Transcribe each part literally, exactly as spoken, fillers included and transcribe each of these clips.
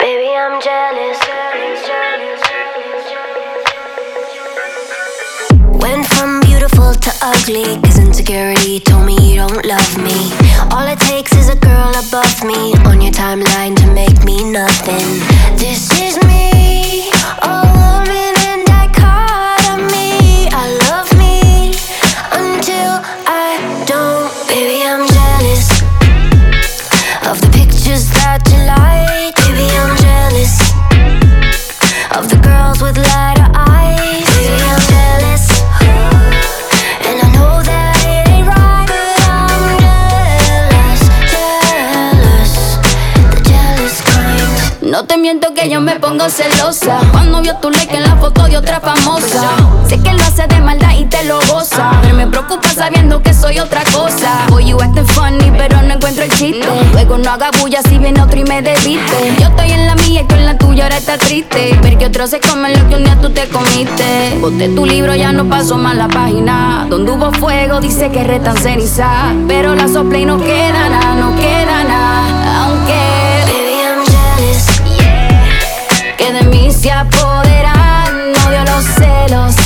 Baby, I'm jealous. Went from beautiful to ugly, cause insecurity told me you don't love me. All it takes is a girl above me on your timeline to make me nothing. This is me, a woman in dichotomy. I love me until I don't. Baby, I'm jealous of the pictures that you like. Baby, I'm jealous of the girls with lighter eyes. Baby, I'm jealous, and I know that it ain't right, but I'm jealous, jealous, the jealous kind. No te miento que yo me pongo celosa cuando vio tu like en la foto de otra famosa. Sé que lo hace de maldad y te lo goza, pero me preocupa sabiendo que soy otra cosa. Boy, you acting funny, pero no encuentro el chiste. Luego no haga bulla si viene otro y me debiste. Yo estoy en la mía y tú en la tuya, ahora estás triste. Ver que otros se comen lo que un día tú te comiste. Boté tu libro, ya no paso más la página. Donde hubo fuego dice que retan ceniza, pero la sopla y no queda nada, no queda nada. Aunque Baby, I'm jealous, que de mí se apoderan, odio los celos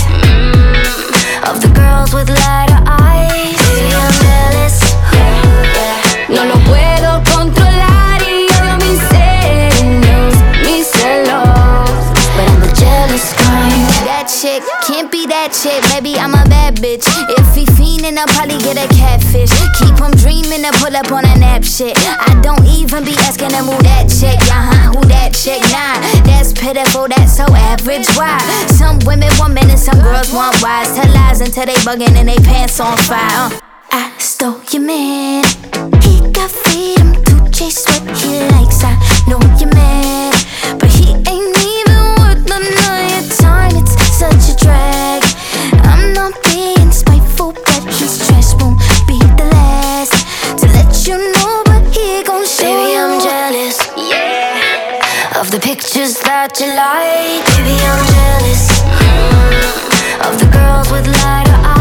mm, of the girls with lighter eyes. Baby, I'm jealous, yeah. No lo puedo controlar y odio mis celos, mis celos. But I'm the jealous kind. That chick can't be that chick, maybe I'm a bad bitch. If he fiendin', I'll probably get a catfish. Keep him dreamin' to pull up on a nap shit. I don't even be asking him who that chick, uh-huh, who that chick, nah. That's pitiful, that's so average, why? Some women want men and some girls want wives. Tell lies until they buggin' and they pants on fire. uh. I stole your man, he got freedom to chase what he likes. I know you're mad, but he ain't even worth none of your time. It's such a drag. I'm not being spiteful, but his trash won't be the last to let you know, but he gon' show Baby, you. I'm jealous, yeah, of the pictures that you like. Baby, I'm jealous, mm, of the girls with lighter eyes.